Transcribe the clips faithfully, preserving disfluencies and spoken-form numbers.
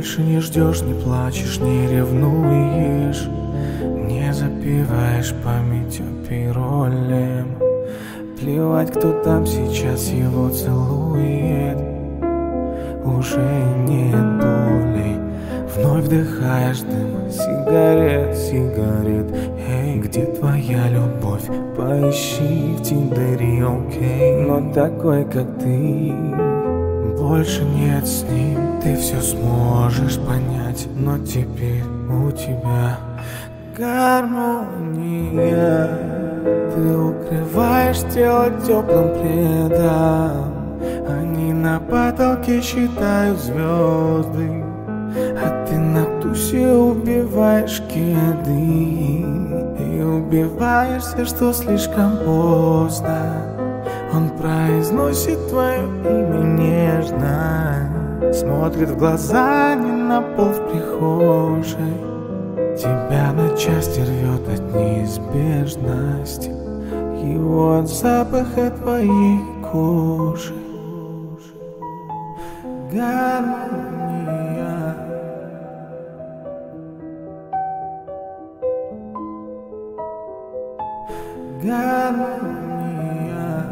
больше не ждешь, не плачешь, не ревнуешь, не запиваешь память пиролем. Плевать, кто там сейчас его целует, уже нет боли. Вновь вдыхаешь дым сигарет, сигарет. Эй, где твоя любовь? Поищи в Тиндере, окей. Но такой, как ты, больше нет с ним. Ты все сможешь понять, но теперь у тебя гармония. Ты укрываешь тело теплым пледом, они на потолке считают звезды, а ты на тусе убиваешь кеды. И убиваешься, что слишком поздно. Он произносит твое имя нежно, смотрит в глаза, не на пол в прихожей. Тебя на части рвет от неизбежности, его от запаха твоей кожи. Гармония. Гармония.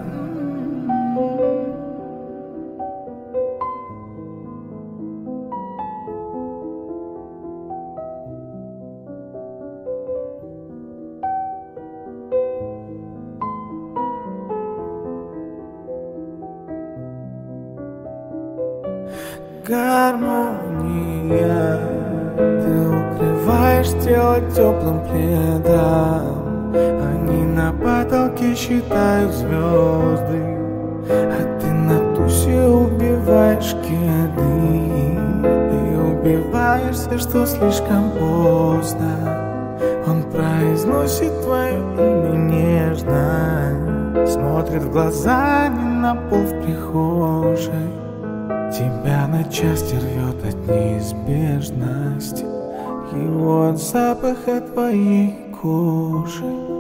Гармония. Ты укрываешь тело теплым пледом, они на потолке считают звезды, а ты на тусе убиваешь кеды. И убиваешься, что слишком поздно. Он произносит твое имя нежно, смотрит в глаза, не на пол в прихожей. Тебя на части рвет от неизбежности, его от запаха твоей кожи.